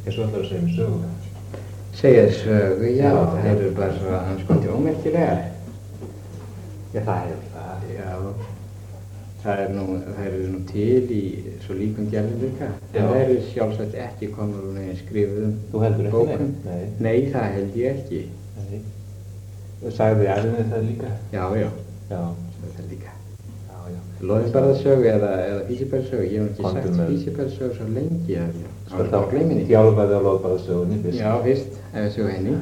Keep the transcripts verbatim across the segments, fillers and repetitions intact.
Svo ætlar að segja mér sögu. Segja þér sögu, já, Já, það já. eru bara svo anskoti ómerkilegar. Já, það er það. Já, það er nú, það eru nú til í svo líkum gerðum líka. Já. En það eru sjálfsagt ekki komur úr neginn skrifuðum Þú heldur ekki, bókum. nei? Nei. Nei, það held ég ekki. Nei. Og sagði Arni það líka? Já, já, Já. það er það líka. Já, já. Loðinbarðasögu eða, eða Físibærsögu, ég hef nú ekki Komdu sagt með- Físibærsögu svo lengi að ég Skal á að gleyma henni. þjálfaði á loðbarðasögunni fyrst? Já, fyrst, ef við sögu henni.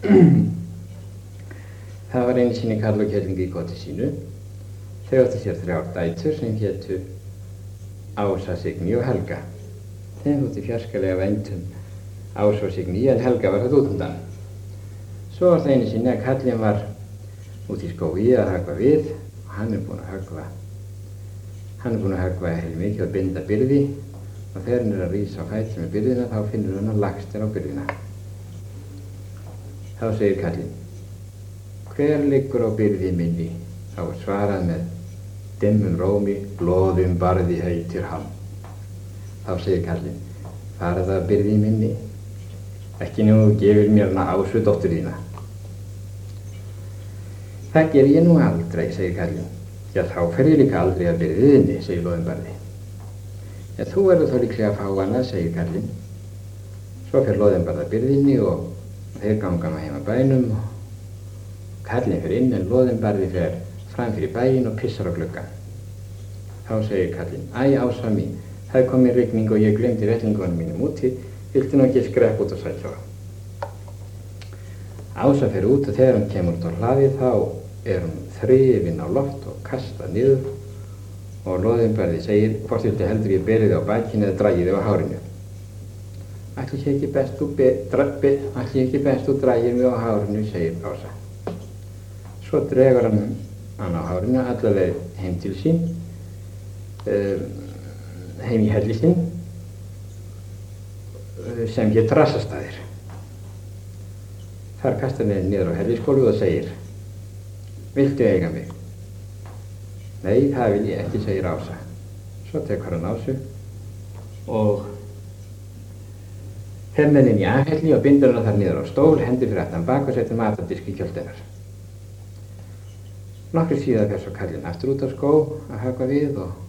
Það var einu sinni Karl og Kjellingi í koti sínu. Þau áttu sér þrjár dætur sem hétu Ása, Signý og Helga. Þeim þótti fjarskalega vænt um Ásu og Signý en Helga var þetta út undan. Svo var það einu sinni að Karlinn var út í skógi að höggva við og hann er búinn að höggva. Hann er búinn að höggva heilmikið og binda byrði og þegar hann er að rísa á fætur með byrðina þá finnur hann að lagst er á byrðina. Þá segir Karlinn: Hver liggur á byrði minni? Þá er svarað með dimmum rómi: Blóðum barði heitir hann. Þá segir Karlinn: Farðu að byrði minni, ekki nú þú gefur mér hana Ásu dóttur þína. Það ger ég nú aldrei, segir Karlinn. Já, þá fer ég líka aldrei að byrði þinni, segir Loðinbarði. Já, þú verður þá líklega að fá hana, segir Karlinn. Svo fer Loðinbarði að byrðinni og þeir ganga hana heima bænum og Karlinn fer inn en Loðinbarði fer fram fyrir bæinn og pissar á gluggann. Þá segir Karlinn: Æ, Ása mín, það er komin rigning og ég glemdi vettlingunum mínum úti, viltu nú ekki skrepp út og sækja það? Ása fer út og þegar hann kemur út á hlaðið þá er hún þrifin á loft og kastað niður og Loðinbarði segir: Hvort viltu heldur ég beri þig á bakinu eða dragi þig á hárinu? Ætli sé ekki best þú be, dra, be, ætli ekki best þú dragir mig á hárinu, segir Ása. Svo dregur hann hann á hárinu allaveg heim til sín, um, heim í helli sinn, sem hét Rassastaðir. Þar kastar hann henni niður á hellisgólfið og segir: Viltu eiga mig? Nei, það vil ég ekki, segir Ása. Svo tekur hann Ásu og fer með henni í aðhelli og bindur hana þar niður á stól, hendur fyrir aftan bak og setur matardisk í kjöld hennar. Nokkru síðar fer svo Karlinn aftur út á skó að höggva við og,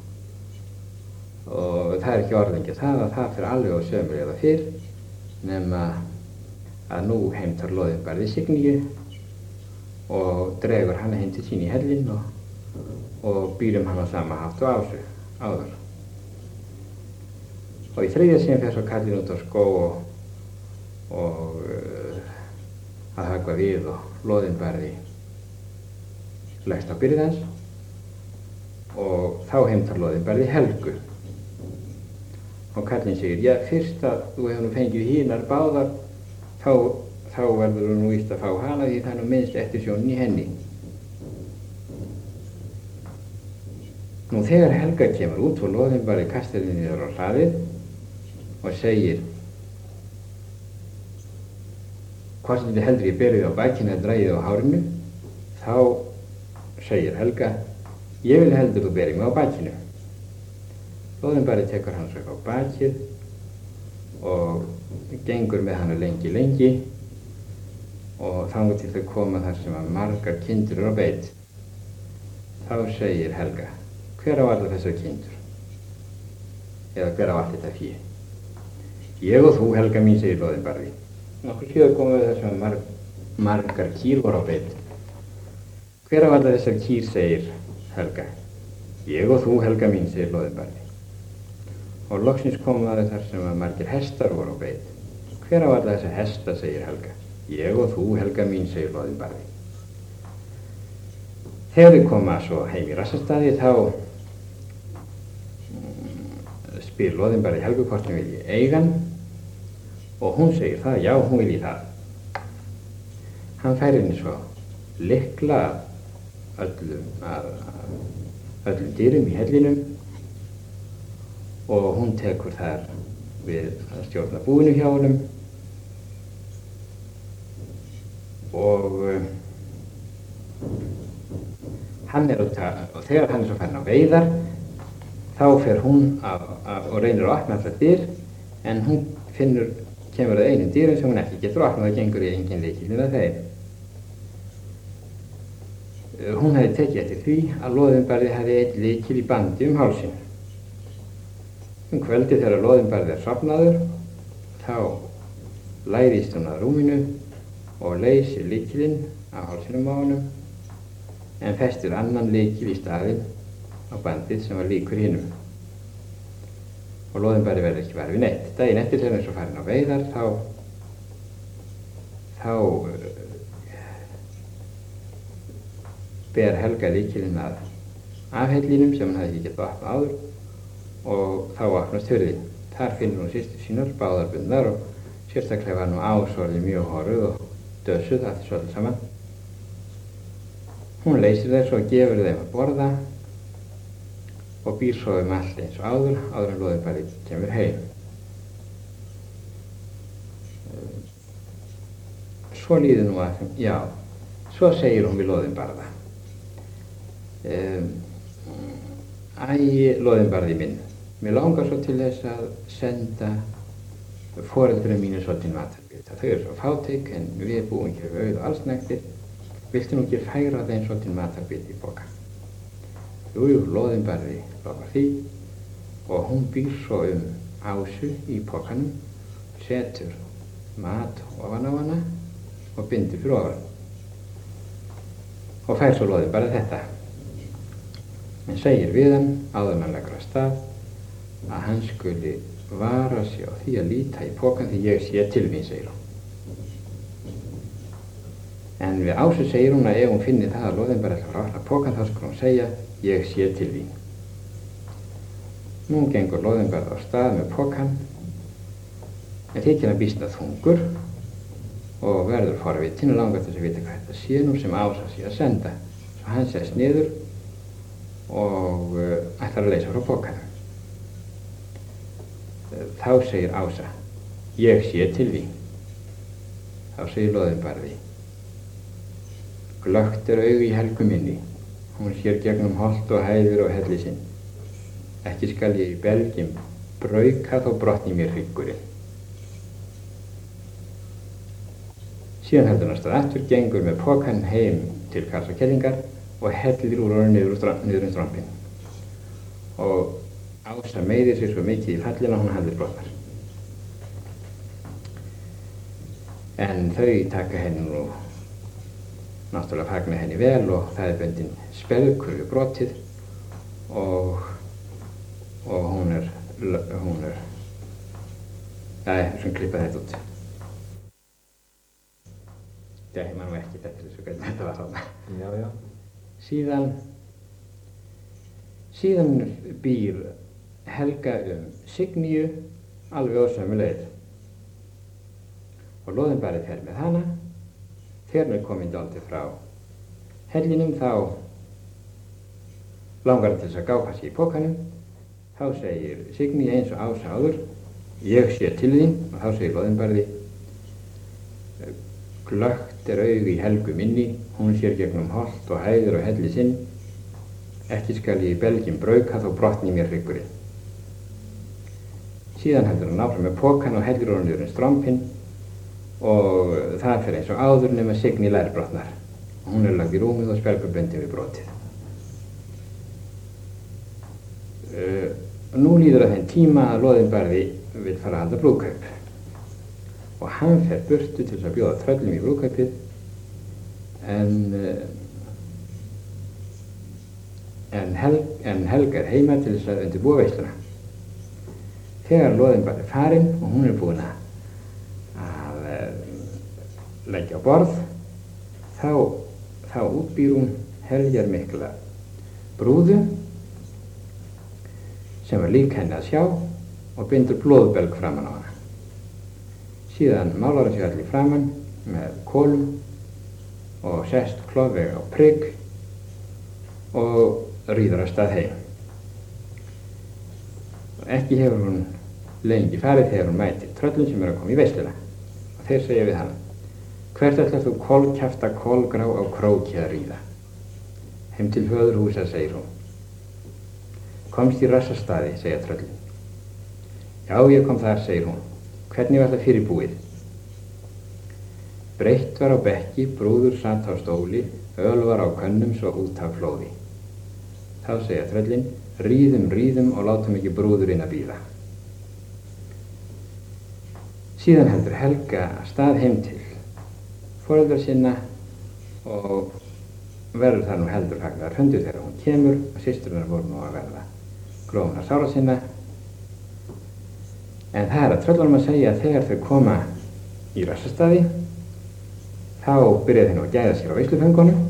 og það er ekki orðingi það að það fer alveg á sömu leið og fyrr, nema að nú heimtar Loðinbarði Signíu og dregur hana heim til sín í hellinn og, og býr um hana sama hátt og Ásu áður. Og í þriðja sinn fer svo Karlinn út á skó og, og uh, að höggva við og Loðinbarði leggst á byrði hans og þá heimtar Loðinbarði Helgu. Og Karlinn segir: Já, fyrst að þú hefur nú fengið hinar báðar, þá, þá verður þú nú víst að fá hana því það er nú minnst eftir sjónin í henni. Nú þegar Helga kemur út og Loðinbarði kastar henni niður á hlaðið og segir: Hvort sem þið heldur ég berið á bakinu eða dragið á hárinu, þá segir Helga: Ég vil heldur þú berið mig á bakinu. Loðinbarði tekur hann svo á bakið og gengur með hana lengi lengi og þangað til þau koma þar sem að margar kindur eru á beit. Þá segir Helga: Hver á allar þessar kindur? Eða hver á allt þetta fé? Ég og þú, Helga mín, segir Loðinbarði. Nokkur síðar komum við þar sem að marg, margar kýr voru á beit. Hver á allar þessar kýr, segir Helga. Ég og þú, Helga mín, segir Loðinbarði. Og loksins komum við þar sem að margir hestar voru á beit. Hver á allar þessar hesta, segir Helga. Ég og þú, Helga mín, segir Loðinbarði. Þegar við koma svo heim í Rassastaði þá mm, spyr Loðinbarði Helgu hvort hún vilji eiga hann og hún segir það, já, hún vilji það. Hann fær henni svo lykla öllum, að, að öllum dýrum í hellinum og hún tekur þar við að stjórna búinu hjá honum og uh, hann er út að, og þegar hann er svo farin á veiðar þá fer hún af, af, og reynir að opna allar dyr en hún finnur kemur að einum dýrum sem hún ekki getur opnað og gengur í engin lykillinn að þeim. Hún hefði tekið eftir því að loðinbarði hefði einn lykil í bandi um hálsinn. Um kvöldi þegar loðinbarði er sofnaður, þá læðist hún að rúminu og leysir lykilinn á hálsinum á honum, en festir annan lykil í staðinn á bandið sem var líkur hinum. Og loðinbarði verður ekki var við neitt. Daginn eftir þegar hann svo farin á veiðar, þá, þá ber Helga lykilinn að afhellinum sem hann hafði ekki getað opnað áður og þá opnast hurðin. Þar finnur hún systur sínar báðar bundnar og sérstaklega var nú Ásorði mjög horfð og dösuð allt svolítið saman. Hún leysir þær svo og gefur þeim að borða og býr svo um allt eins og áður, áður en loðinbarði kemur heim. Svo líður nú að, já, svo segir hún við loðinbarða. Um, Æ, loðinbarði minn, mér langar svo til þess að senda foreldrum mínu svolítinn matarbita. Þau eru svo fátæk en við búum ekki við auð og allsnægtir. Viltu nú ekki færa þeim svolítinn matarbita í poka? Jújú, loðinbarði lofar því og hún býr svo um Ásu í pokanum, setur mat ofan á hana og bindur fyrir ofan. Og fær svo loðinbarði þetta. En segir við hann, áður en hann leggur af stað, að hann skuli vara sig á því að líta í pokan því ég sé til mín, segir hún. En við Ásu segir hún að ef hún finnir það að loðinbarði ætlar að opna pokan, þá skal hún segja, ég sé til þín. Nú gengur loðinbarði á stað með pokan, en þykir hann býsna þungur og verður forvitinn og langar til þess að vita hvað þetta sé nú sem Ása sé að senda. Svo hann sest niður og uh, ætlar að leysa frá pokanum. Þá segir Ása, ég sé til þín. Þá segir loðinbarði, glöggt er augu í Helgu minni, hún sér gegnum holt og hæðir og helli sinn. Ekki skal ég í belgjum brauka þó brotni mér hryggurinn. Síðan heldur hann af stað aftur, gengur með pokan heim til Karls og Kerlingar og hellir úr honum niður, niður um strompinn. Og Ása meiðir sig svo mikið í fallinu að hún heldur brotnar. En þau taka henni nú, náttúrulega fagna henni vel og það er bundin spelkur við brotið og, og hún er, hún er, það er sem klippa þetta út. Já, ég man nú ekki þetta þessu hvernig þetta var þarna. Já, já. Síðan, síðan býr Helga um Signýju alveg á sömu leið. Og loðinbarði fer með hana. Þegar hann er komin dálítið frá hellinum þá langar hann til þess að gáfa sig í pokanum. Þá segir Signýja eins og Ása áður, ég sé til þín, og þá segir loðinbarði, glöggt er augu í Helgu minni, hún sér gegnum holt og hæðir og helli sinn. Ekki skal ég í belgjum brauka þó brotni mér hryggurinn. Síðan heldur hann áfram með pokan og hellir honum niður um strompinn og það fer eins og áður nema Signý lærbrotnar. Hún er lagð í rúmið og spelkur bundin við brotið. Uh, nú líður að þeim tíma að loðinbarði vill fara að halda brúðkaup. Og hann fer burtu til þess að bjóða tröllum í brúðkaupið en, en, Hel, en Helga er heima til þess að undirbúa veisluna. Þegar loðinbarði er farin og hún er búin að, að leggja á borð, þá, þá útbýr hún heljar mikla brúðu sem var lík henni að sjá og bindur blóðbelg framan á hana. Síðan málar hann sig allir framan með kolum og sest klofveg á prigg og ríður af stað heim. Og ekki hefur hún lengi farið þegar hún mætir tröllum sem er að koma í veisluna og þeir segja við hann, hvert ætlar þú kolkjafta kolgrá á króki að ríða? Heim til föðurhúsa, segir hún. Komst í Rassastaði, segja tröllin. Já, ég kom þar, segir hún. Hvernig var það fyrir búið? Breitt var á bekki, brúður satt á stóli, öl var á könnum svo út af flóði. Þá segja tröllin, ríðum, ríðum og látum ekki brúðurinn að bíða. Síðan heldur Helga stað heim til foreldra sinna og verður það nú heldur fagnar höndu þegar hún kemur og systurinnar voru nú að verða glóðunar sára sinna. En það er að tröllunum að segja að þegar þau koma í rassastaði þá byrja þeir nú að gæða sér á veisluföngunum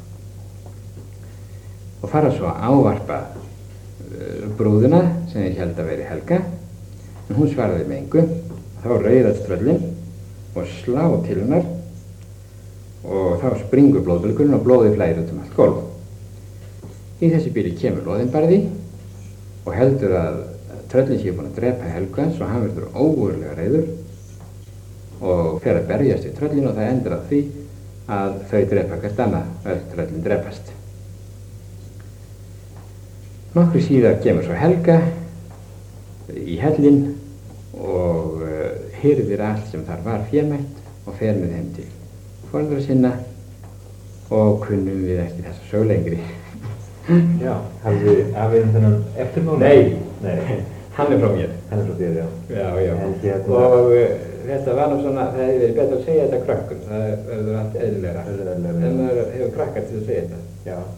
og fara svo að ávarpa uh, brúðuna sem þeir held að veri Helga, en hún svaraði með engu. Þá rauðast tröllin og slá til hennar og þá springur blóðbólgurinn og blóði flæðir út um allt gólf. Í þessi bíli kemur loðinbarði og heldur að tröllin sé búin að drepa Helga svo hann verður ógurlega reiður og fer að berjast við tröllin og það endur að því að þau drepa hvert annað, öll tröllin drepast. Nokkru síðar kemur svo Helga í hellinn og uh, hirðir allt sem þar var fémætt og fer með þeim til foreldra sinna og kunnum við ekki þessa sögu lengri. Já, hafði afinn þennan eftirmáli? Nei, Nei, hann er frá mér. hann er frá þér, já. Já, já. En hérna- Og uh, þetta var nú svona, það hefði verið betur að segja þetta krökkum, það verður allt eðlilegra. Eðlilegra. En maður hefur krakkar til að segja þetta. Já.